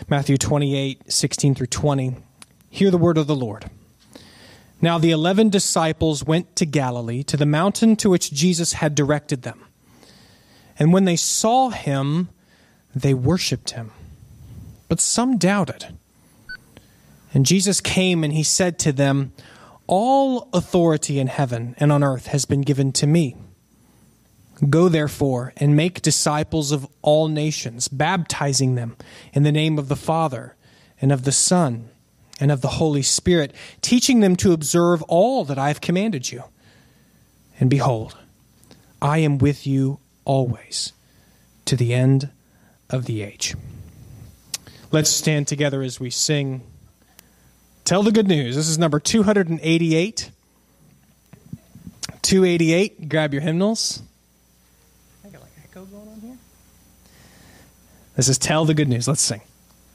Matthew 28, 16 through 20. Hear the word of the Lord. Now the 11 disciples went to Galilee, to the mountain to which Jesus had directed them. And when they saw him, they worshipped him. But some doubted. And Jesus came and he said to them, "All authority in heaven and on earth has been given to me. Go therefore and make disciples of all nations, baptizing them in the name of the Father and of the Son and of the Holy Spirit, teaching them to observe all that I have commanded you. And behold, I am with you always to the end of the age." Let's stand together as we sing Tell the Good News. This is number 288. 288. Grab your hymnals. I got like echo going on here. This is Tell the Good News. Let's sing.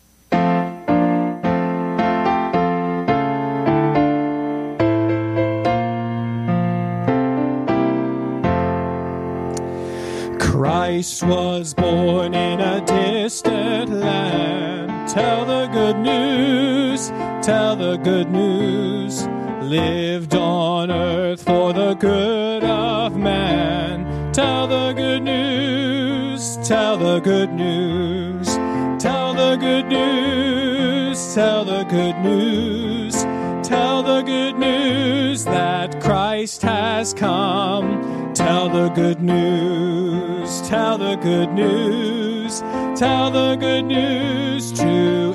Christ was born in a distant land. Tell the good news, tell the good news. Lived on earth for the good of man. Tell the good news, tell the good news. Tell the good news, tell the good news. Tell the good news that Christ has come. Tell the good news, tell the good news. Tell the good news to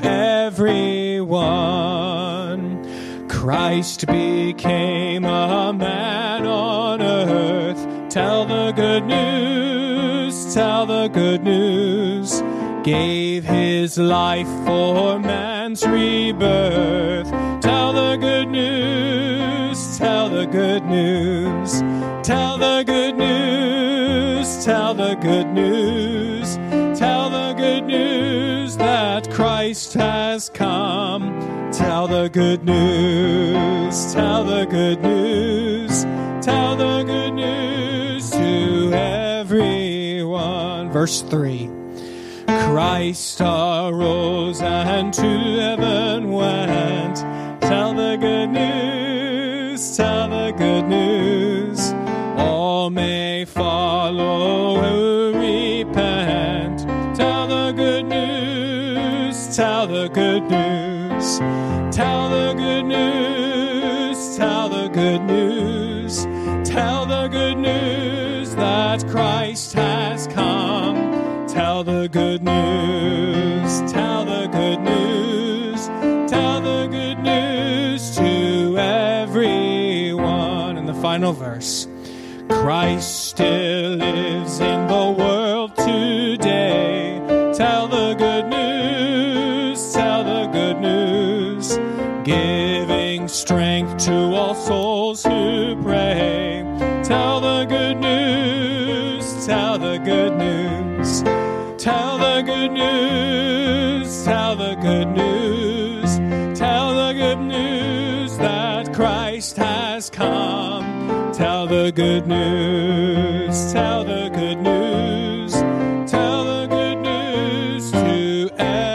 everyone. Christ became a man on earth. Tell the good news, tell the good news. Gave his life for man's rebirth. Tell the good news, tell the good news. Tell the good news, tell the good news. Tell the good news that Christ has come. Tell the good news, tell the good news. Tell the good news to everyone. Verse 3. Christ arose and to heaven went. Tell the good news, tell the good news. All may follow who repent. Tell the good news, tell the good news. Tell the good news, tell the good news. Tell the good news that Christ has come. Tell the good news, tell the good news. Tell the good news to everyone. And the final verse. Christ still lives in the world today. Tell the good news, tell the good news. Giving strength to all souls who pray. Tell the good news, tell the good news. Tell the good news, tell the good news. Tell the good news that Christ has come. Tell the good news, tell the good news. Tell the good news to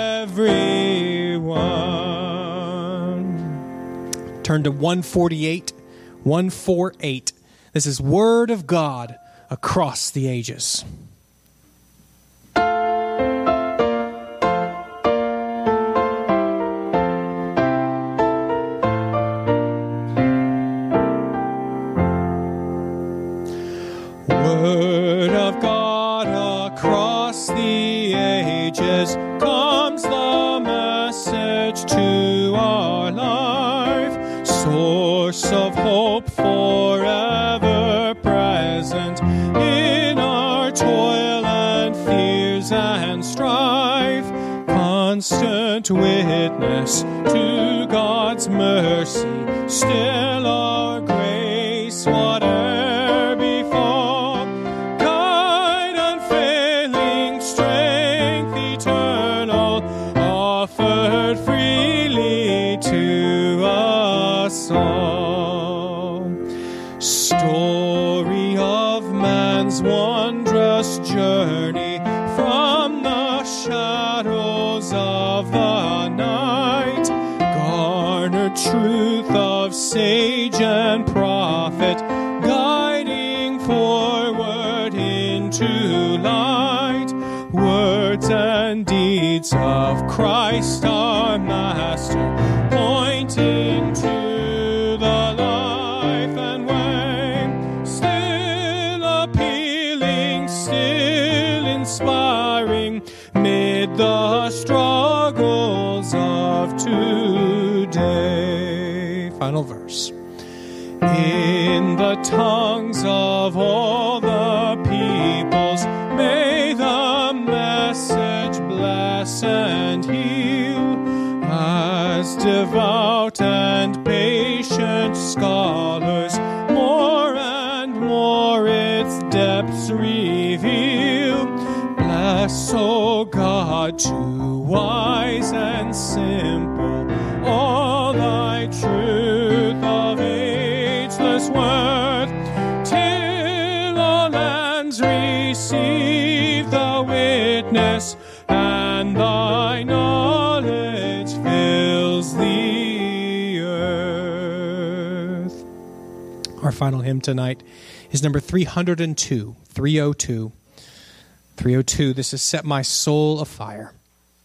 everyone. Turn to 148, 148. This is Word of God across the ages. Word of God across the ages, comes the message to our life, source of hope forever present in our toil and fears and strife, constant witness to God's mercy, still our grace, whatever befall, guide unfailing strength eternal, offered freely to us all. Story of man's wondrous journey from the shadows of of the night, garnered truth of sage and prophet, guiding forward into light. Words and deeds of Christ our Master, pointing to the life and way, still appealing, still inspiring, mid the struggles of today. Final verse. In the tongues of all the peoples, may the message bless and heal, as devout and patient scholars more and more its depths reveal. Bless, O God, to wise and simple, all thy truth of ageless worth, till all lands receive the witness, and thy knowledge fills the earth. Our final hymn tonight is number 302. 302. This is Set My Soul Afire.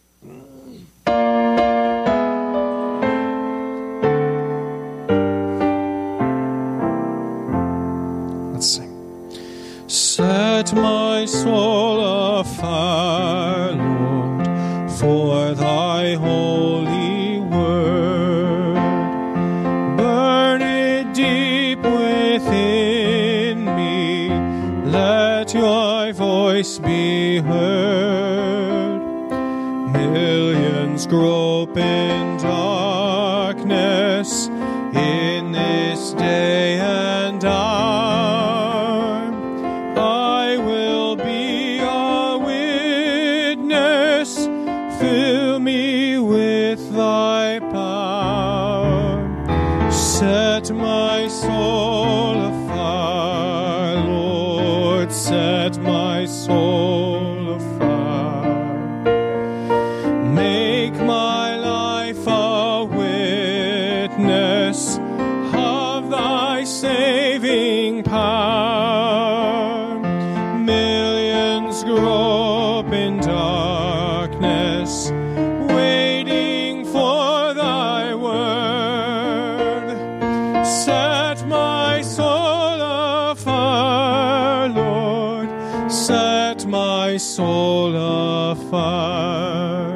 Let's sing. Set my soul afire, Lord, for thy holy word. Burn it deep within me. Let your voice be heard. Millions grope in darkness in this day and hour. I will be a witness. Fill me with thy power. Set my soul afire, Lord, set my soul afire. Make my life a witness of thy saving power. Millions grope in darkness, waiting for thy word. Set my soul afire, Lord, set my soul afire.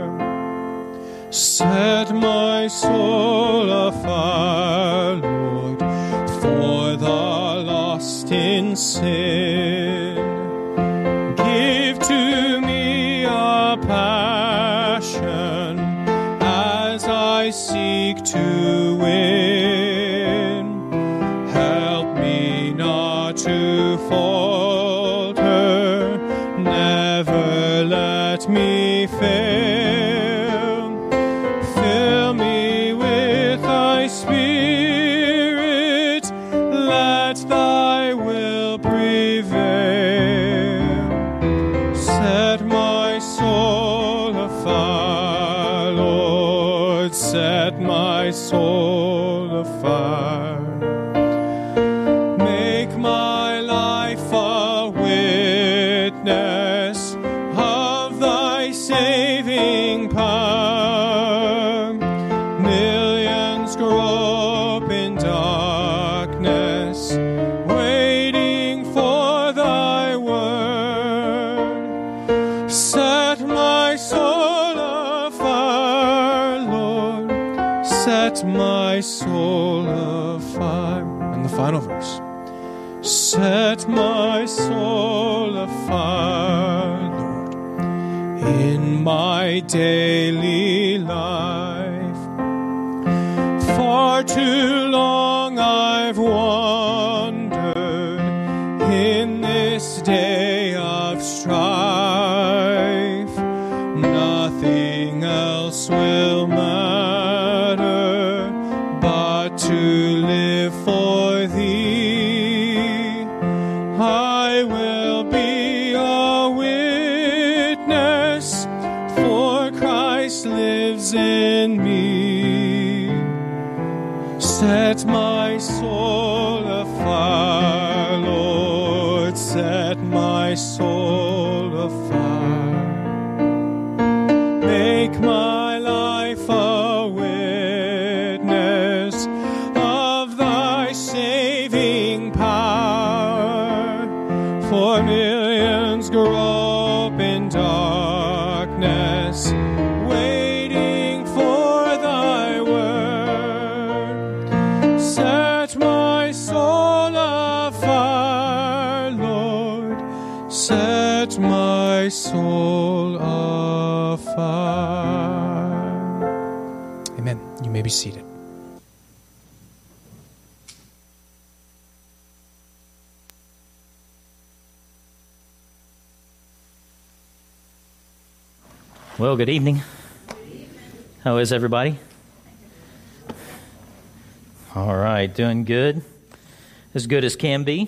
Set my soul afire, Lord, for the lost in sin. Give to me a passion as I seek to win. Help me not to falter, never let me fail. Fill me with thy Spirit, let thy will prevail. Set my soul afire, Lord, set my soul afire. Make my life a witness of thy saving power. Millions grope in darkness, waiting for thy word. Set my soul afire, Lord, set my soul afire. And the final verse. Set my soul afire, Lord, in my daily life. Far too long I've wandered in this day of strife. Nothing else will matter but to live for thee. I will be a witness, for Christ lives lives in me. Set my soul afire, Lord, set my soul afire. Make my life a witness of thy saving power. For millions grope in darkness, waiting for thy word. Set my soul afire, Lord, set my soul afire. Amen. You may be seated. Well, good evening. How is everybody? All right, doing good. As good as can be.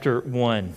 chapter 1.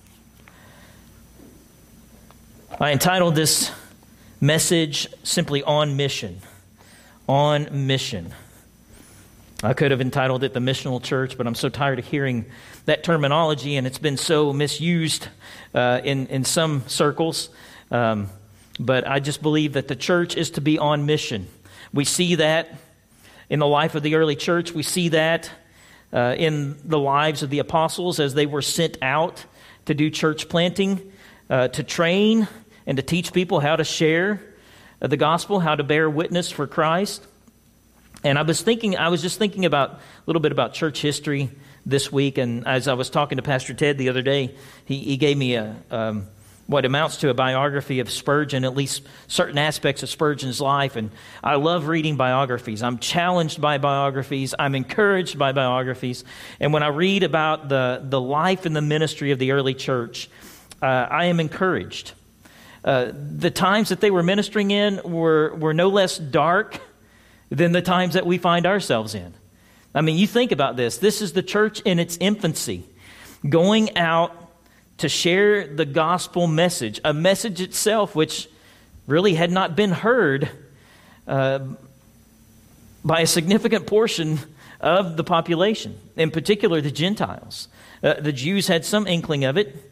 I entitled this message simply On Mission. On Mission. I could have entitled it The Missional Church, but I'm so tired of hearing that terminology, and it's been so misused in some circles. But I just believe that the church is to be on mission. We see that in the life of the early church. We see that in the lives of the apostles as they were sent out to do church planting, to train and to teach people how to share the gospel, how to bear witness for Christ. And I was just thinking about a little bit about church history this week. And as I was talking to Pastor Ted the other day, he gave me what amounts to a biography of Spurgeon, at least certain aspects of Spurgeon's life. And I love reading biographies. I'm challenged by biographies. I'm encouraged by biographies. And when I read about the life and the ministry of the early church, I am encouraged. The times that they were ministering in were no less dark than the times that we find ourselves in. I mean, you think about this. This is the church in its infancy, going out to share the gospel message, a message itself which really had not been heard by a significant portion of the population, in particular the Gentiles. The Jews had some inkling of it,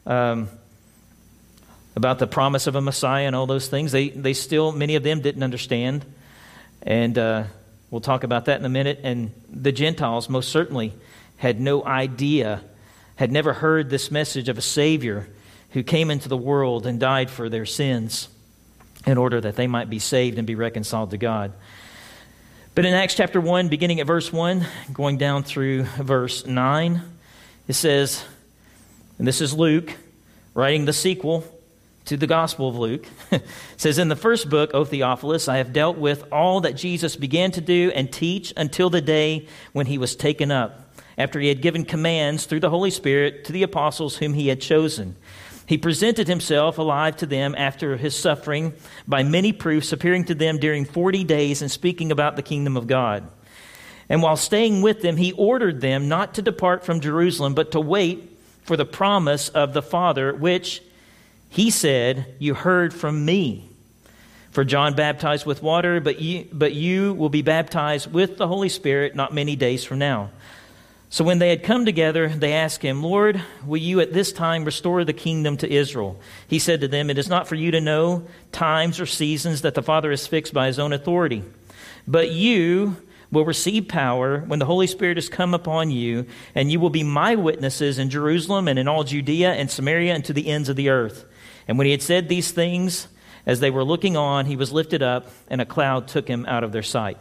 about the promise of a Messiah and all those things. They still, many of them didn't understand. And we'll talk about that in a minute. And the Gentiles most certainly had no idea, had never heard this message of a Savior who came into the world and died for their sins in order that they might be saved and be reconciled to God. But in Acts chapter 1, beginning at verse 1, going down through verse 9, it says, and this is Luke writing the sequel to the Gospel of Luke. It says, in the first book, O Theophilus, I have dealt with all that Jesus began to do and teach until the day when he was taken up, after he had given commands through the Holy Spirit to the apostles whom he had chosen. He presented himself alive to them after his suffering by many proofs, appearing to them during 40 days and speaking about the kingdom of God. And while staying with them, he ordered them not to depart from Jerusalem, but to wait for the promise of the Father, which he said, you heard from me. For John baptized with water, but you will be baptized with the Holy Spirit not many days from now. So when they had come together, they asked him, Lord, will you at this time restore the kingdom to Israel? He said to them, it is not for you to know times or seasons that the Father has fixed by his own authority. But you will receive power when the Holy Spirit has come upon you, and you will be my witnesses in Jerusalem and in all Judea and Samaria and to the ends of the earth. And when he had said these things, as they were looking on, he was lifted up, and a cloud took him out of their sight.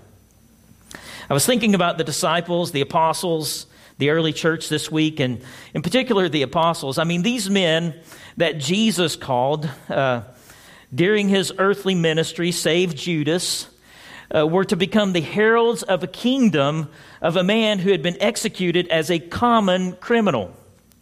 I was thinking about the disciples, the apostles, the early church this week, and in particular the apostles. I mean, these men that Jesus called during his earthly ministry, save Judas, were to become the heralds of a kingdom of a man who had been executed as a common criminal.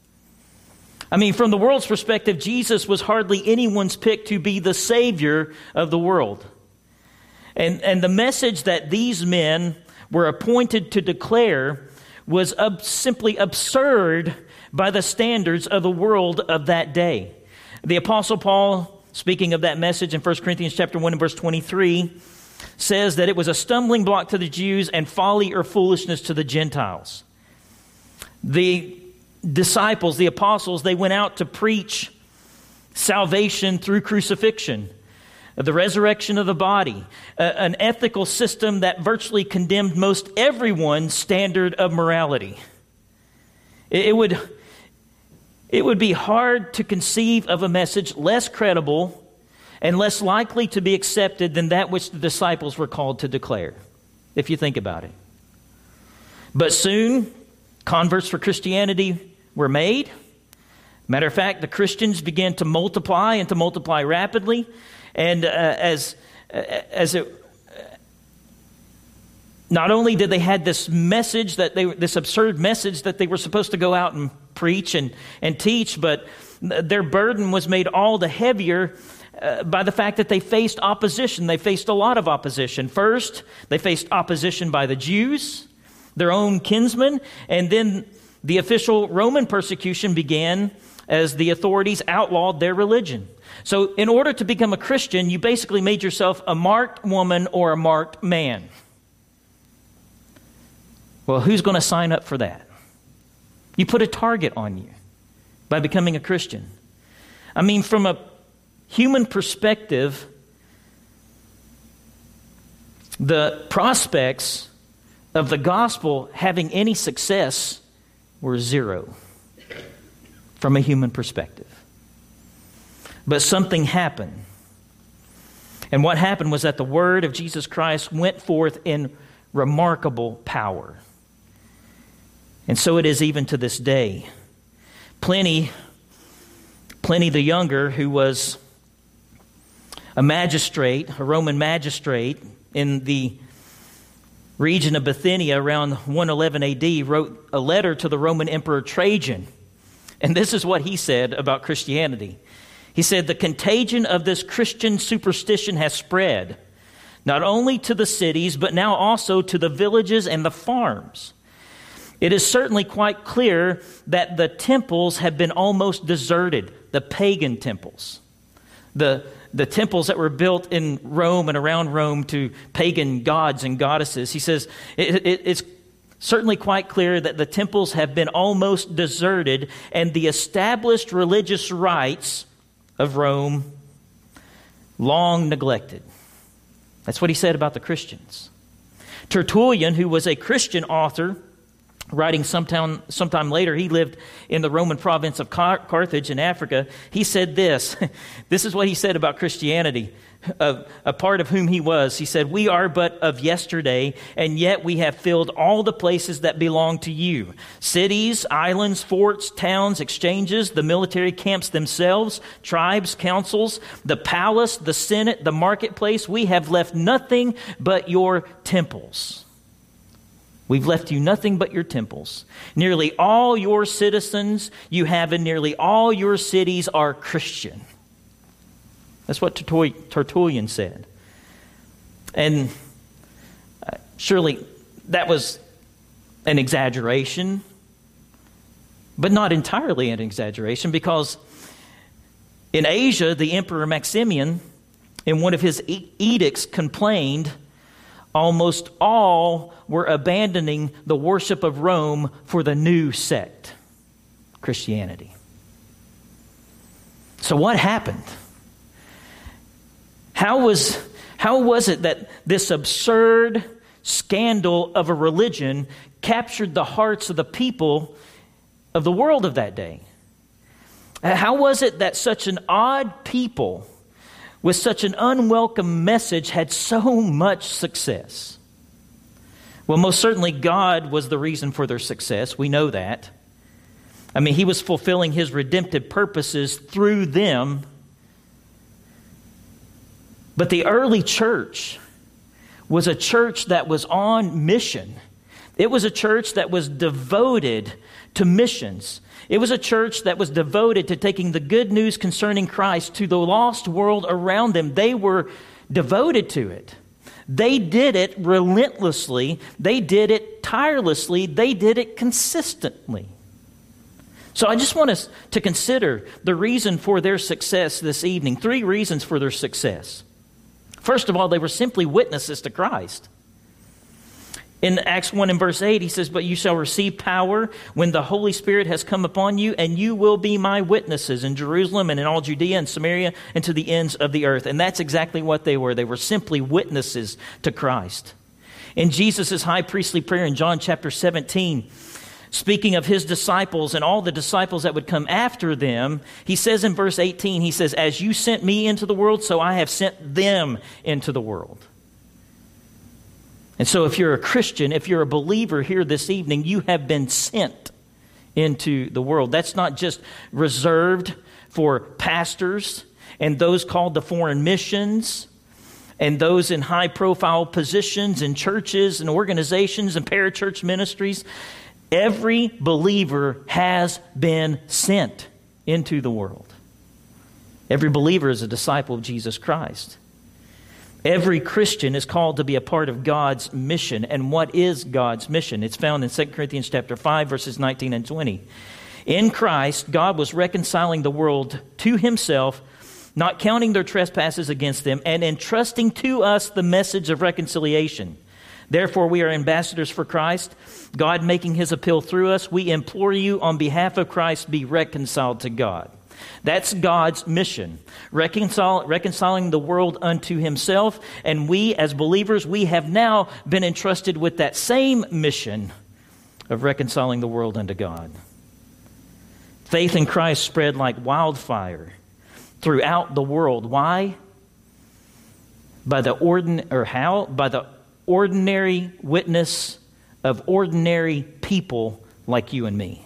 I mean, from the world's perspective, Jesus was hardly anyone's pick to be the Savior of the world. And the message that these men were appointed to declare was simply absurd by the standards of the world of that day. The Apostle Paul, speaking of that message in 1 Corinthians chapter 1 and verse 23, says that it was a stumbling block to the Jews and folly or foolishness to the Gentiles. The disciples, the apostles, they went out to preach salvation through crucifixion, the resurrection of the body, an ethical system that virtually condemned most everyone's standard of morality. It would be hard to conceive of a message less credible and less likely to be accepted than that which the disciples were called to declare, if you think about it. But soon, converts for Christianity were made. Matter of fact, the Christians began to multiply and to multiply rapidly. And not only did they had this message this absurd message that they were supposed to go out and preach and teach, but their burden was made all the heavier by the fact that they faced opposition. They faced a lot of opposition. First, they faced opposition by the Jews, their own kinsmen, and then The official Roman persecution began as the authorities outlawed their religion. So in order to become a Christian, you basically made yourself a marked woman or a marked man. Well, who's going to sign up for that? You put a target on you by becoming a Christian. I mean, from a human perspective, the prospects of the gospel having any success were zero from a human perspective. But something happened. And what happened was that the word of Jesus Christ went forth in remarkable power. And so it is even to this day. Pliny the Younger, who was a magistrate, a Roman magistrate in the region of Bithynia around 111 AD, wrote a letter to the Roman Emperor Trajan. And this is what he said about Christianity. He said, "The contagion of this Christian superstition has spread, not only to the cities, but now also to the villages and the farms. It is certainly quite clear that the temples have been almost deserted, the pagan temples, the temples that were built in Rome and around Rome to pagan gods and goddesses." He says, it's certainly quite clear that the temples have been almost deserted and the established religious rites of Rome long neglected. That's what he said about the Christians. Tertullian, who was a Christian author, writing sometime later, he lived in the Roman province of Carthage in Africa. He said this. This is what he said about Christianity, a part of whom he was. He said, "We are but of yesterday, and yet we have filled all the places that belong to you. Cities, islands, forts, towns, exchanges, the military camps themselves, tribes, councils, the palace, the senate, the marketplace. We have left nothing but your temples." We've left you nothing but your temples. Nearly all your citizens you have in nearly all your cities are Christian. That's what Tertullian said. And surely that was an exaggeration, but not entirely an exaggeration, because in Asia, the Emperor Maximian, in one of his edicts, complained almost all were abandoning the worship of Rome for the new sect, Christianity. So what happened? How was it that this absurd scandal of a religion captured the hearts of the people of the world of that day? How was it that such an odd people with such an unwelcome message had so much success? Well, most certainly God was the reason for their success. We know that. I mean, he was fulfilling his redemptive purposes through them. But the early church was a church that was on mission. It was a church that was devoted to missions. It was a church that was devoted to taking the good news concerning Christ to the lost world around them. They were devoted to it. They did it relentlessly. They did it tirelessly. They did it consistently. So I just want us to consider the reason for their success this evening. 3 reasons for their success. First of all, they were simply witnesses to Christ. In Acts 1 and verse 8, he says, "But you shall receive power when the Holy Spirit has come upon you, and you will be my witnesses in Jerusalem and in all Judea and Samaria and to the ends of the earth." And that's exactly what they were. They were simply witnesses to Christ. In Jesus' high priestly prayer in John chapter 17, speaking of his disciples and all the disciples that would come after them, he says in verse 18, he says, "As you sent me into the world, so I have sent them into the world." And so if you're a Christian, if you're a believer here this evening, you have been sent into the world. That's not just reserved for pastors and those called to foreign missions and those in high-profile positions in churches and organizations and parachurch ministries. Every believer has been sent into the world. Every believer is a disciple of Jesus Christ. Every Christian is called to be a part of God's mission. And what is God's mission? It's found in 2 Corinthians chapter 5, verses 19 and 20. In Christ, God was reconciling the world to himself, not counting their trespasses against them, and entrusting to us the message of reconciliation. Therefore, we are ambassadors for Christ, God making his appeal through us. We implore you on behalf of Christ, be reconciled to God. That's God's mission, reconciling the world unto himself. And we, as believers, we have now been entrusted with that same mission of reconciling the world unto God. Faith in Christ spread like wildfire throughout the world. Why? By the ordinary witness of ordinary people like you and me.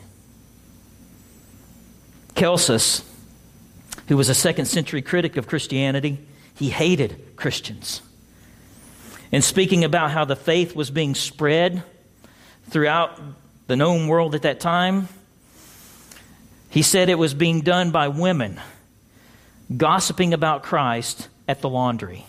Celsus, who was a second century critic of Christianity, he hated Christians. And speaking about how the faith was being spread throughout the known world at that time, he said it was being done by women gossiping about Christ at the laundry.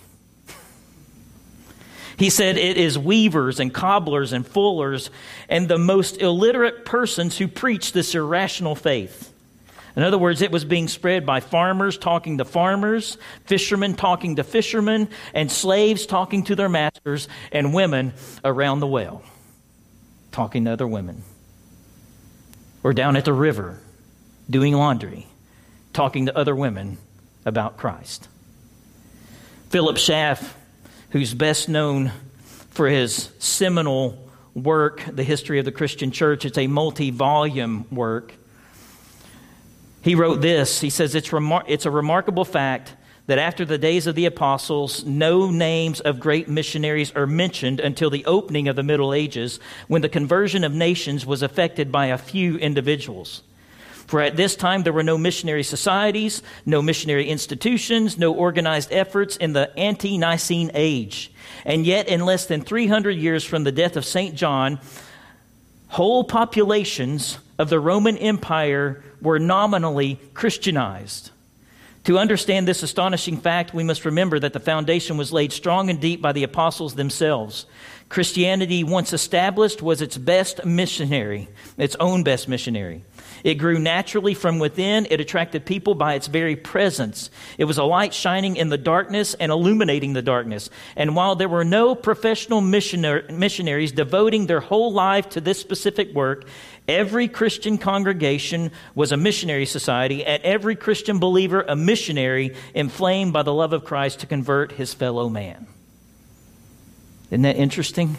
He said it is weavers and cobblers and fullers and the most illiterate persons who preach this irrational faith. In other words, it was being spread by farmers talking to farmers, fishermen talking to fishermen, and slaves talking to their masters, and women around the well talking to other women. Or down at the river doing laundry, talking to other women about Christ. Philip Schaff, who's best known for his seminal work, The History of the Christian Church, it's a multi-volume work. He wrote this. He says, it's a remarkable fact that after the days of the apostles, no names of great missionaries are mentioned until the opening of the Middle Ages, when the conversion of nations was effected by a few individuals. For at this time there were no missionary societies, no missionary institutions, no organized efforts in the ante-Nicene age. And yet in less than 300 years from the death of St. John, whole populations of the Roman Empire were nominally Christianized. To understand this astonishing fact, we must remember that the foundation was laid strong and deep by the apostles themselves. Christianity, once established, was its best missionary, its own best missionary. It grew naturally from within. It attracted people by its very presence. It was a light shining in the darkness and illuminating the darkness. And while there were no professional missionaries devoting their whole life to this specific work, every Christian congregation was a missionary society, and every Christian believer a missionary inflamed by the love of Christ to convert his fellow man. Isn't that interesting?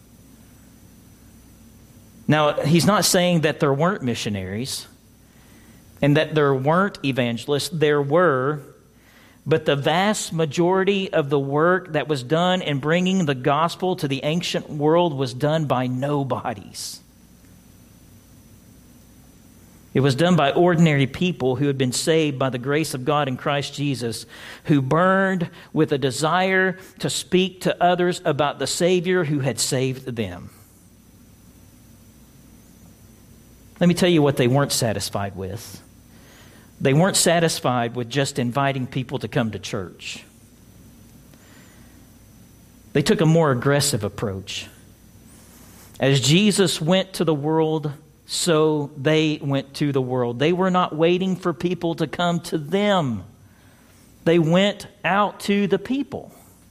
Now, he's not saying that there weren't missionaries and that there weren't evangelists. There were, but the vast majority of the work that was done in bringing the gospel to the ancient world was done by nobodies. It was done by ordinary people who had been saved by the grace of God in Christ Jesus, who burned with a desire to speak to others about the Savior who had saved them. Let me tell you what they weren't satisfied with. They weren't satisfied with just inviting people to come to church. They took a more aggressive approach. As Jesus went to the world, so they went to the world. They were not waiting for people to come to them. They went out to the people.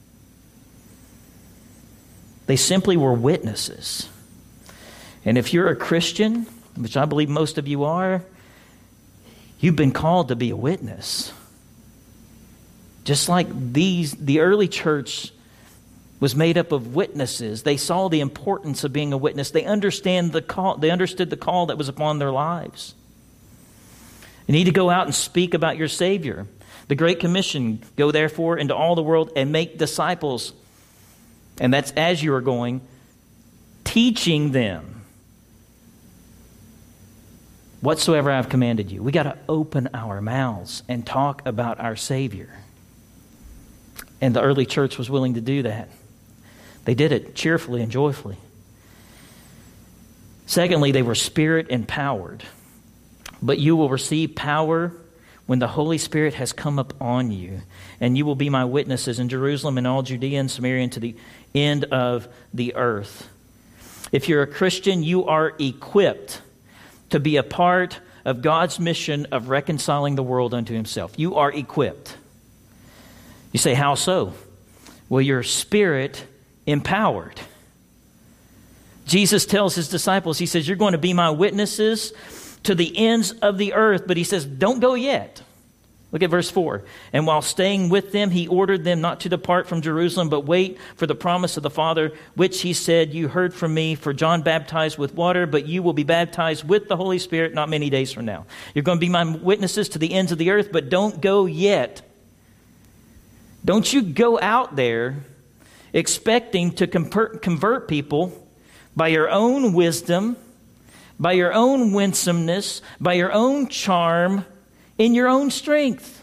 They simply were witnesses. And if you're a Christian, which I believe most of you are, you've been called to be a witness. Just like the early church was made up of witnesses. They saw the importance of being a witness. They understood the call that was upon their lives. You need to go out and speak about your Savior. The Great Commission, go therefore into all the world and make disciples. And that's as you are going, teaching them whatsoever I have commanded you. We got to open our mouths and talk about our Savior. And the early church was willing to do that. They did it cheerfully and joyfully. Secondly, they were Spirit empowered. But you will receive power when the Holy Spirit has come upon you, and you will be my witnesses in Jerusalem and all Judea and Samaria and to the end of the earth. If you're a Christian, you are equipped to be a part of God's mission of reconciling the world unto himself. You are equipped. You say, how so? Well, your spirit empowered. Jesus tells his disciples, he says, you're going to be my witnesses to the ends of the earth. But he says, don't go yet. Look at verse 4. And while staying with them, he ordered them not to depart from Jerusalem, but wait for the promise of the Father, which he said, you heard from me, for John baptized with water, but you will be baptized with the Holy Spirit not many days from now. You're going to be my witnesses to the ends of the earth, but don't go yet. Don't you go out there expecting to convert people by your own wisdom, by your own winsomeness, by your own charm, in your own strength.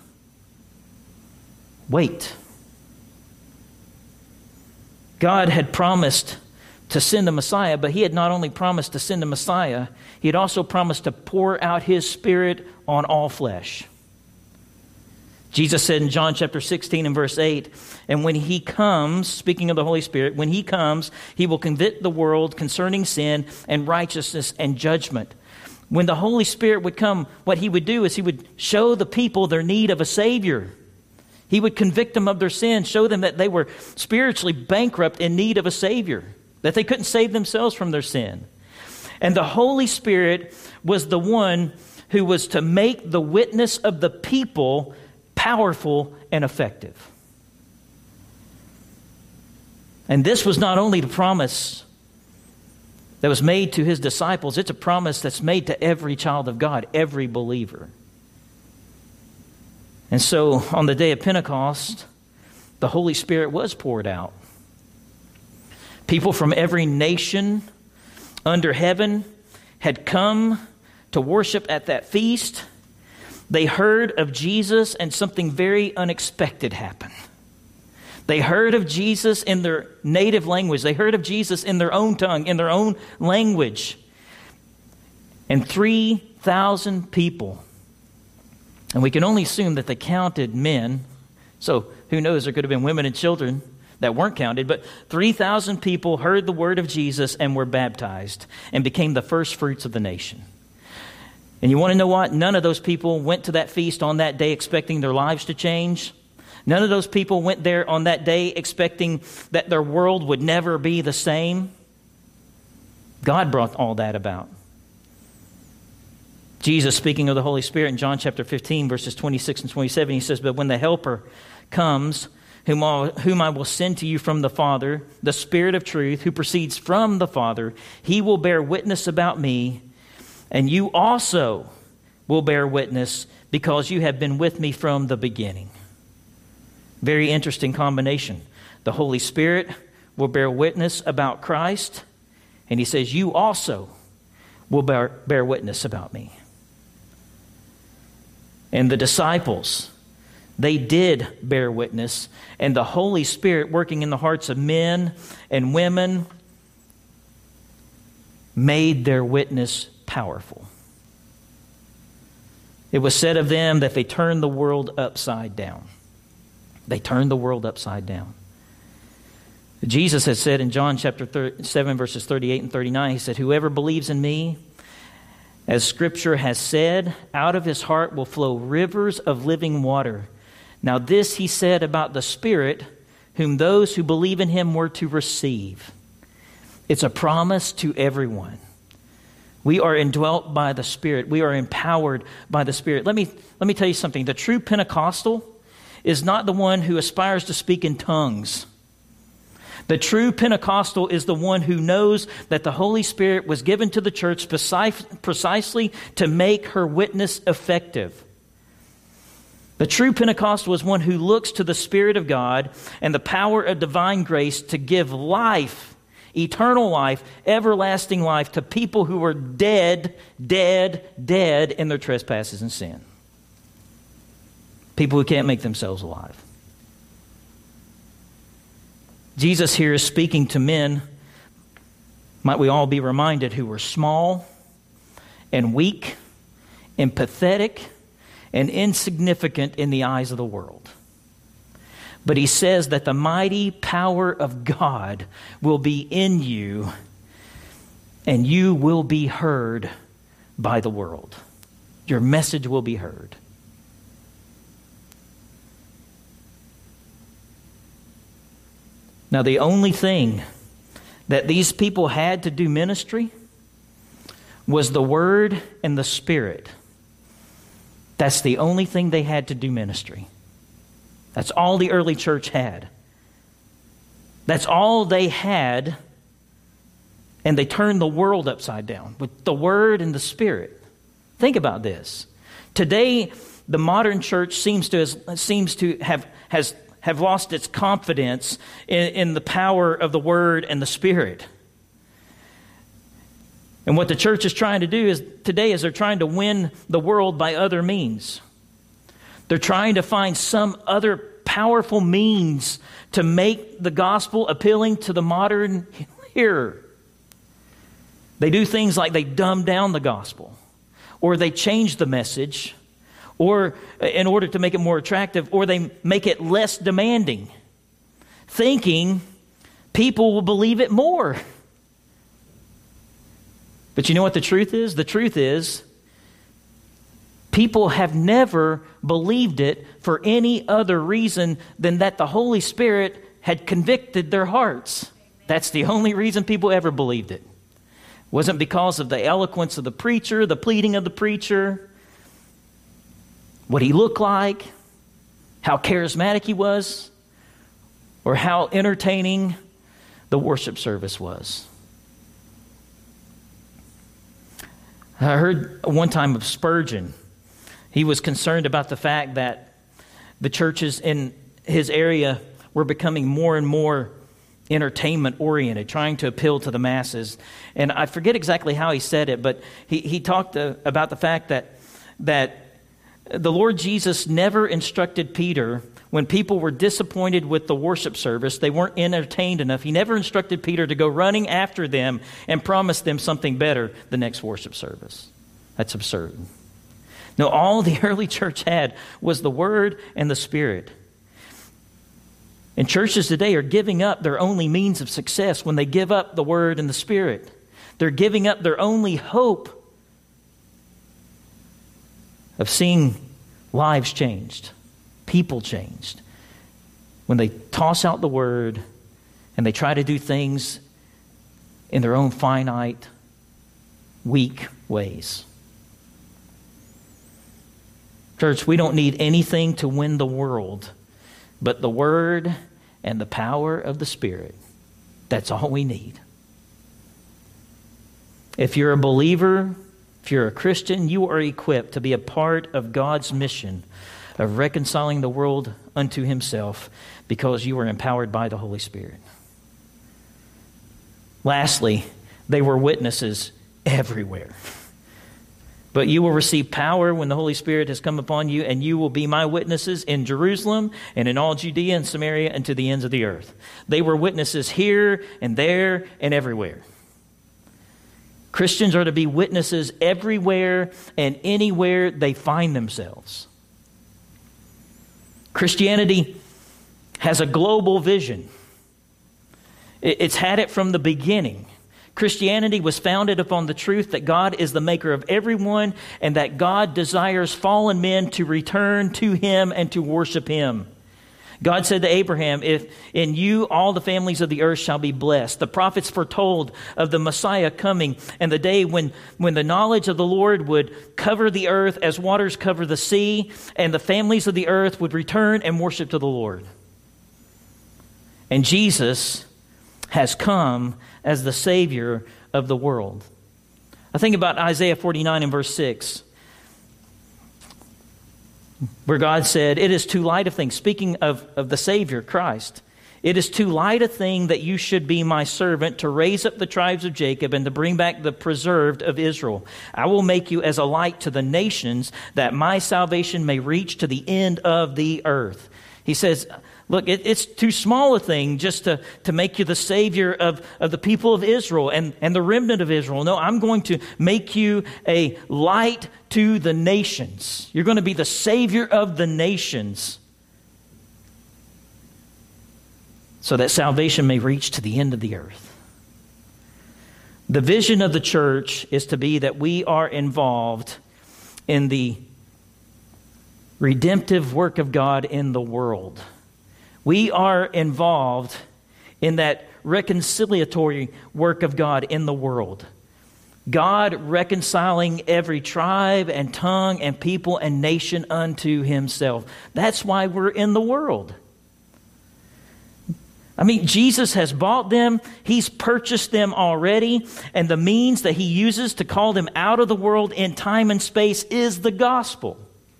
Wait. God had promised to send a Messiah, but he had not only promised to send a Messiah, he had also promised to pour out his Spirit on all flesh. Jesus said in John chapter 16 and verse 8, and when he comes, speaking of the Holy Spirit, when he comes, he will convict the world concerning sin and righteousness and judgment. When the Holy Spirit would come, what he would do is he would show the people their need of a Savior. He would convict them of their sin, show them that they were spiritually bankrupt in need of a Savior, that they couldn't save themselves from their sin. And the Holy Spirit was the one who was to make the witness of the people powerful and effective. And this was not only the promise that was made to his disciples, it's a promise that's made to every child of God, every believer. And so on the day of Pentecost, the Holy Spirit was poured out. People from every nation under heaven had come to worship at that feast. They heard of Jesus, and something very unexpected happened. They heard of Jesus in their native language. They heard of Jesus in their own tongue, in their own language. And 3,000 people. And we can only assume that they counted men. So who knows, there could have been women and children that weren't counted. But 3,000 people heard the word of Jesus and were baptized and became the first fruits of the nation. And you want to know what? None of those people went to that feast on that day expecting their lives to change. None of those people went there on that day expecting that their world would never be the same. God brought all that about. Jesus, speaking of the Holy Spirit in John chapter 15, verses 26 and 27, he says, but when the Helper comes, whom I will send to you from the Father, the Spirit of truth, who proceeds from the Father, he will bear witness about me. And you also will bear witness because you have been with me from the beginning. Very interesting combination. The Holy Spirit will bear witness about Christ. And he says, you also will bear witness about me. And the disciples, they did bear witness. And the Holy Spirit, working in the hearts of men and women, made their witness powerful. It was said of them that they turned the world upside down. They turned the world upside down. Jesus had said in John chapter 7, verses 38 and 39, he said, whoever believes in me, as Scripture has said, out of his heart will flow rivers of living water. Now this he said about the Spirit, whom those who believe in him were to receive. It's a promise to everyone. We are indwelt by the Spirit. We are empowered by the Spirit. Let me tell you something. The true Pentecostal is not the one who aspires to speak in tongues. The true Pentecostal is the one who knows that the Holy Spirit was given to the church precisely to make her witness effective. The true Pentecostal is one who looks to the Spirit of God and the power of divine grace to give life, eternal life, everlasting life to people who are dead in their trespasses and sin. People who can't make themselves alive. Jesus here is speaking to men, might we all be reminded, who were small and weak and pathetic and insignificant in the eyes of the world. But he says that the mighty power of God will be in you, and you will be heard by the world. Your message will be heard. Now, the only thing that these people had to do ministry was the Word and the Spirit. That's the only thing they had to do ministry. That's all the early church had. That's all they had, and they turned the world upside down with the Word and the Spirit. Think about this. Today, the modern church seems to have lost its confidence in the power of the Word and the Spirit. And what the church is trying to do today is they're trying to win the world by other means. They're trying to find some other powerful means to make the gospel appealing to the modern hearer. They do things like they dumb down the gospel, or they change the message, or in order to make it more attractive, or they make it less demanding, thinking people will believe it more. But you know what the truth is? The truth is, people have never believed it for any other reason than that the Holy Spirit had convicted their hearts. That's the only reason people ever believed it. It wasn't because of the eloquence of the preacher, the pleading of the preacher, what he looked like, how charismatic he was, or how entertaining the worship service was. I heard one time of Spurgeon. He was concerned about the fact that the churches in his area were becoming more and more entertainment-oriented, trying to appeal to the masses. And I forget exactly how he said it, but he talked about the fact that the Lord Jesus never instructed Peter when people were disappointed with the worship service, they weren't entertained enough. He never instructed Peter to go running after them and promise them something better the next worship service. That's absurd. No, all the early church had was the Word and the Spirit. And churches today are giving up their only means of success when they give up the Word and the Spirit. They're giving up their only hope of seeing lives changed, people changed, when they toss out the Word and they try to do things in their own finite, weak ways. Church, we don't need anything to win the world but the Word and the power of the Spirit. That's all we need. If you're a believer, if you're a Christian, you are equipped to be a part of God's mission of reconciling the world unto Himself because you are empowered by the Holy Spirit. Lastly, they were witnesses everywhere. But you will receive power when the Holy Spirit has come upon you, and you will be my witnesses in Jerusalem and in all Judea and Samaria and to the ends of the earth. They were witnesses here and there and everywhere. Christians are to be witnesses everywhere and anywhere they find themselves. Christianity has a global vision. It's had it from the beginning. Christianity was founded upon the truth that God is the maker of everyone and that God desires fallen men to return to Him and to worship Him. God said to Abraham, "If in you all the families of the earth shall be blessed." The prophets foretold of the Messiah coming and the day when the knowledge of the Lord would cover the earth as waters cover the sea, and the families of the earth would return and worship to the Lord. And Jesus has come as the Savior of the world. I think about Isaiah 49 and verse 6. Where God said, "It is too light a thing," speaking of the Savior, Christ, "it is too light a thing that you should be my servant to raise up the tribes of Jacob and to bring back the preserved of Israel. I will make you as a light to the nations that my salvation may reach to the end of the earth." He says, Look, it's too small a thing just to make you the Savior of the people of Israel and the remnant of Israel. No, I'm going to make you a light to the nations. You're going to be the Savior of the nations, so that salvation may reach to the end of the earth. The vision of the church is to be that we are involved in the redemptive work of God in the world. We are involved in that reconciliatory work of God in the world. God reconciling every tribe and tongue and people and nation unto himself. That's why we're in the world. I mean, Jesus has bought them. He's purchased them already. And the means that he uses to call them out of the world in time and space is the gospel.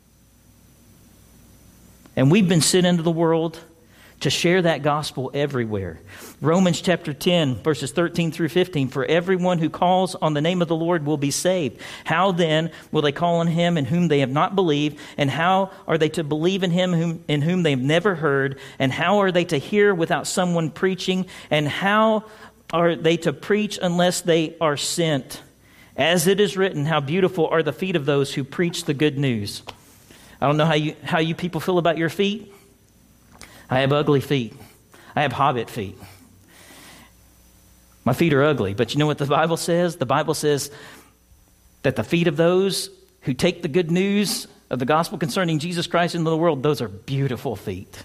And we've been sent into the world to share that gospel everywhere. Romans chapter 10, verses 13 through 15. For everyone who calls on the name of the Lord will be saved. How then will they call on him in whom they have not believed? And how are they to believe in him in whom they've never heard? And how are they to hear without someone preaching? And how are they to preach unless they are sent? As it is written, how beautiful are the feet of those who preach the good news. I don't know how you people feel about your feet. I have ugly feet. I have hobbit feet. My feet are ugly, but you know what the Bible says? The Bible says that the feet of those who take the good news of the gospel concerning Jesus Christ into the world, those are beautiful feet.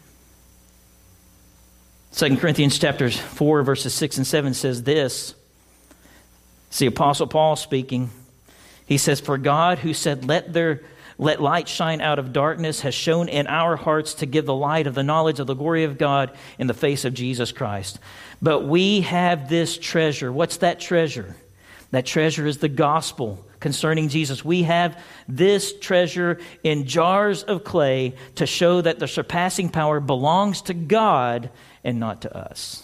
2 Corinthians chapter 4, verses 6 and 7 says this. It's the Apostle Paul speaking. He says, for God who said, let light shine out of darkness, has shone in our hearts to give the light of the knowledge of the glory of God in the face of Jesus Christ. But we have this treasure. What's that treasure? That treasure is the gospel concerning Jesus. We have this treasure in jars of clay to show that the surpassing power belongs to God and not to us.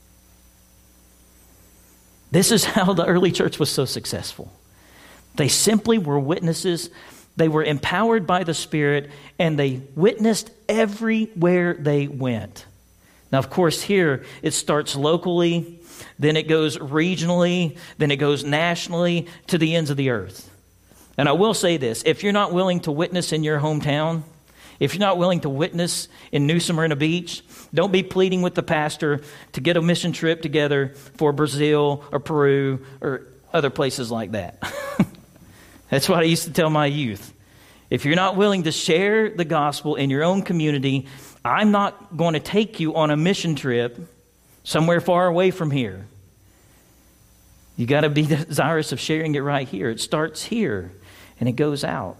This is how the early church was so successful. They simply were witnesses. They were empowered by the Spirit, and they witnessed everywhere they went. Now, of course, here it starts locally, then it goes regionally, then it goes nationally to the ends of the earth. And I will say this, if you're not willing to witness in your hometown, if you're not willing to witness in New Smyrna Beach, don't be pleading with the pastor to get a mission trip together for Brazil or Peru or other places like that. That's what I used to tell my youth. If you're not willing to share the gospel in your own community, I'm not going to take you on a mission trip somewhere far away from here. You got to be desirous of sharing it right here. It starts here and it goes out.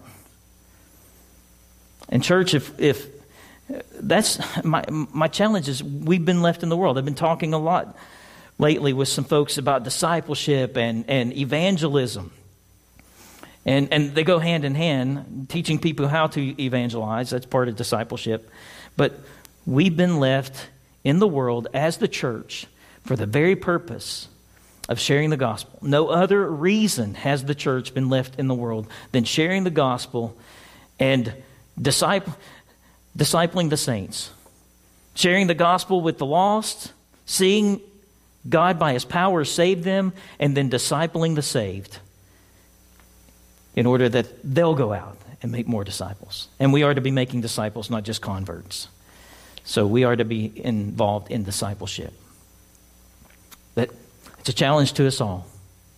And church, if that's my challenge is we've been left in the world. I've been talking a lot lately with some folks about discipleship and evangelism. And they go hand in hand, teaching people how to evangelize. That's part of discipleship. But we've been left in the world as the church for the very purpose of sharing the gospel. No other reason has the church been left in the world than sharing the gospel and discipling the saints. Sharing the gospel with the lost, seeing God by his power save them, and then discipling the saved, in order that they'll go out and make more disciples. And we are to be making disciples, not just converts. So we are to be involved in discipleship. But it's a challenge to us all.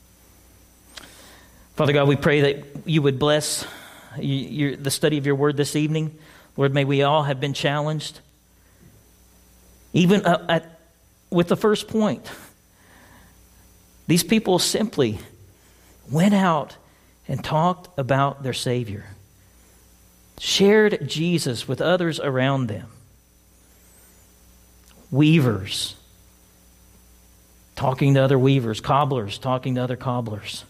Father God, we pray that you would bless the study of your word this evening. Lord, may we all have been challenged. Even with the first point. These people simply went out and talked about their Savior. Shared Jesus with others around them. Weavers talking to other weavers. Cobblers talking to other cobblers.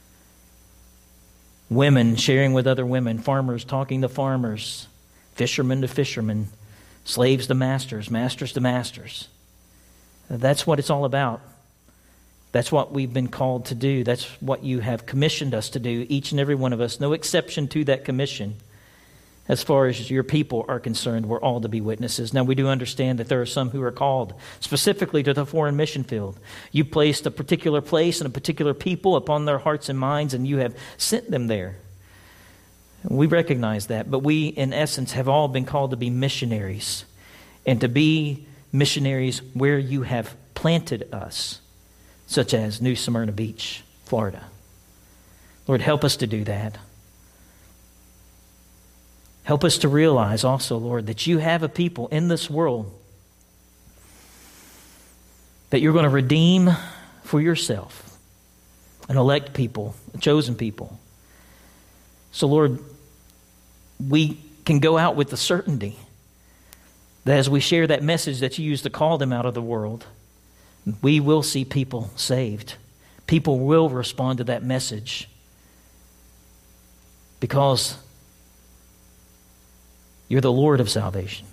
Women sharing with other women. Farmers talking to farmers. Fishermen to fishermen. Slaves to masters. Masters to masters. That's what it's all about. That's what we've been called to do. That's what you have commissioned us to do, each and every one of us. No exception to that commission. As far as your people are concerned, we're all to be witnesses. Now, we do understand that there are some who are called specifically to the foreign mission field. You placed a particular place and a particular people upon their hearts and minds, and you have sent them there. We recognize that, but we, in essence, have all been called to be missionaries, and to be missionaries where you have planted us, such as New Smyrna Beach, Florida. Lord, help us to do that. Help us to realize also, Lord, that you have a people in this world that you're going to redeem for yourself, an elect people, a chosen people. So, Lord, we can go out with the certainty that as we share that message that you used to call them out of the world, we will see people saved. People will respond to that message because you're the Lord of salvation.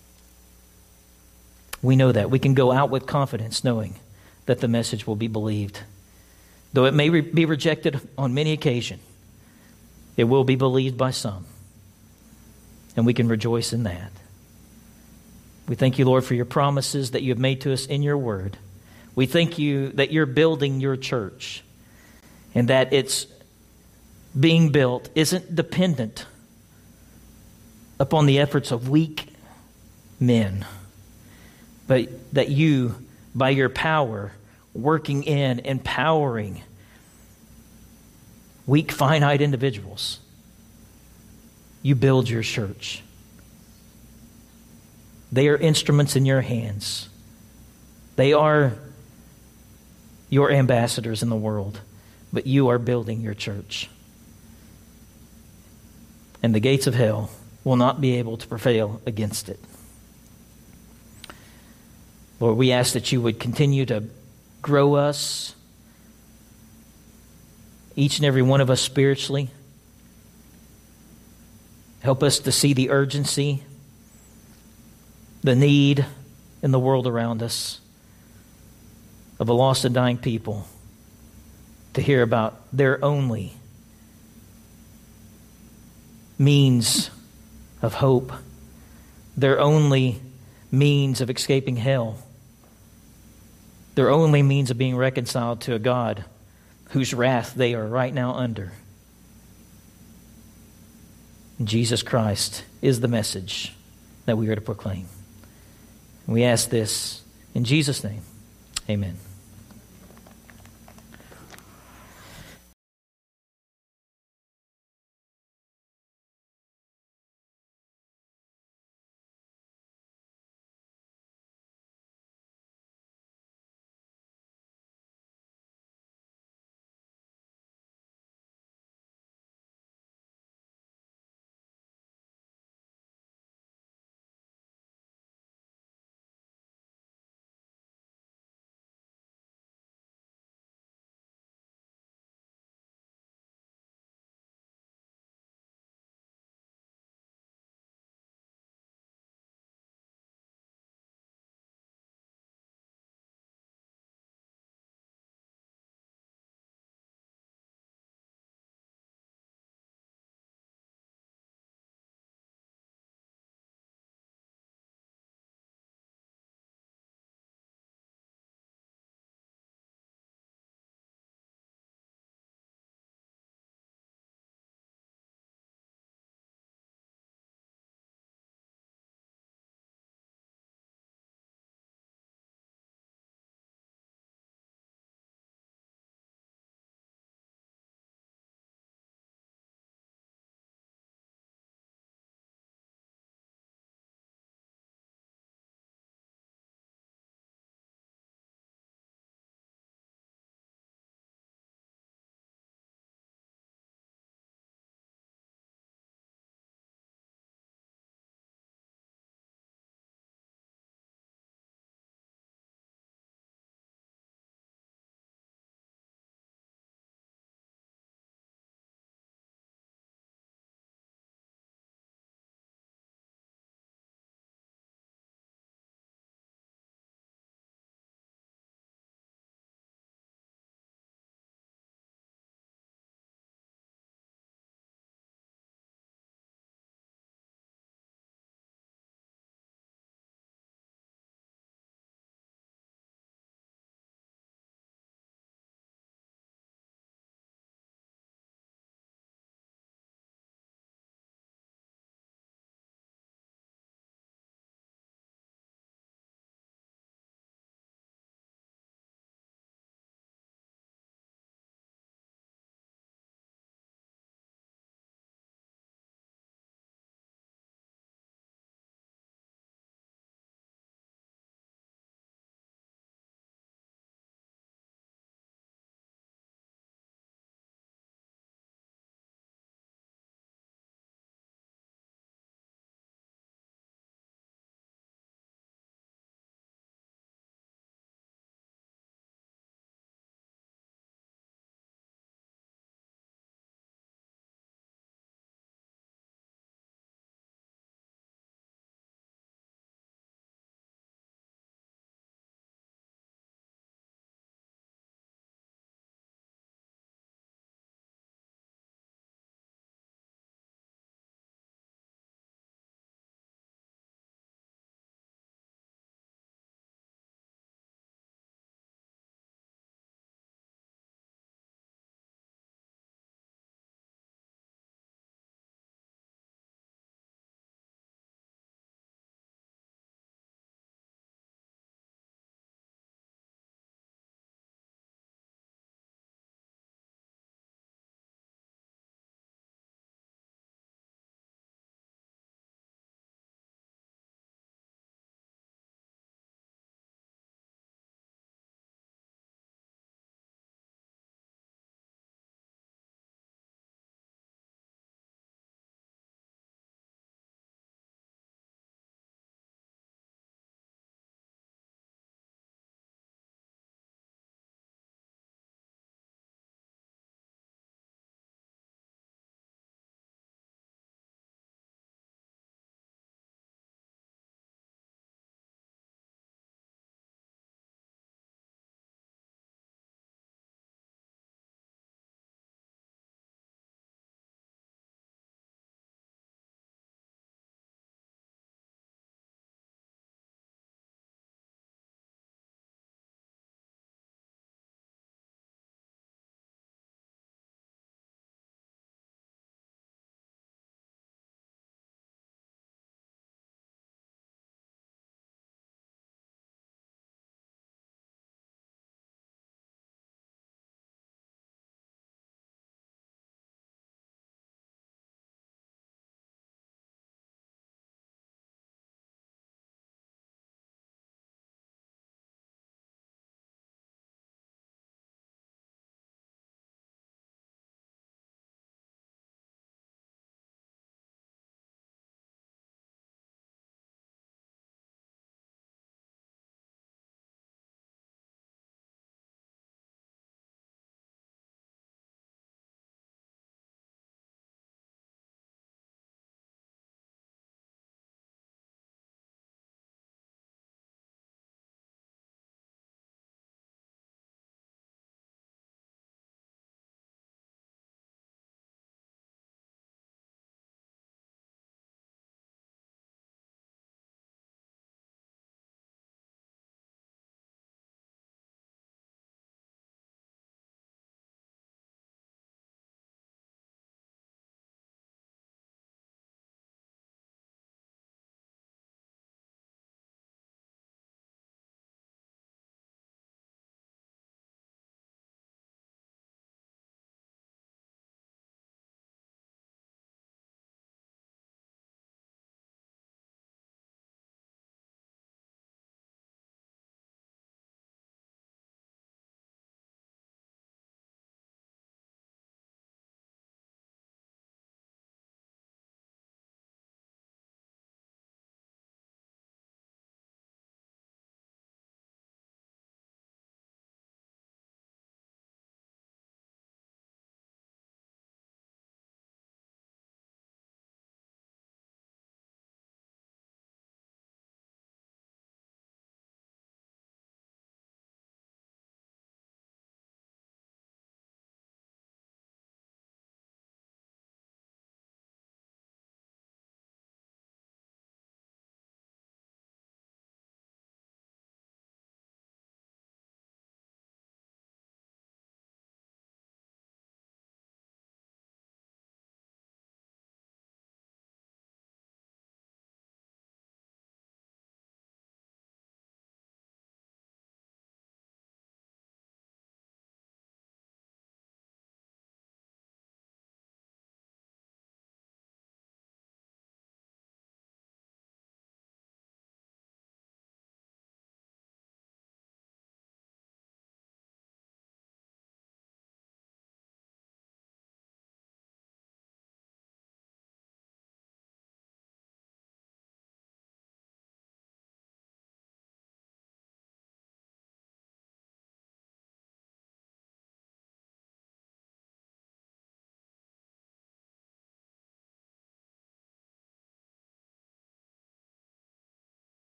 We know that. We can go out with confidence knowing that the message will be believed. Though it may be rejected on many occasions, it will be believed by some. And we can rejoice in that. We thank you, Lord, for your promises that you have made to us in your word. We thank you that you're building your church and that it's being built isn't dependent upon the efforts of weak men, but that you, by your power, working in, empowering weak, finite individuals, you build your church. They are instruments in your hands. They are your ambassadors in the world, but you are building your church. And the gates of hell will not be able to prevail against it. Lord, we ask that you would continue to grow us, each and every one of us spiritually. Help us to see the urgency, the need in the world around us of a lost and dying people, to hear about their only means of hope, their only means of escaping hell, their only means of being reconciled to a God whose wrath they are right now under. Jesus Christ is the message that we are to proclaim. And we ask this in Jesus' name. Amen.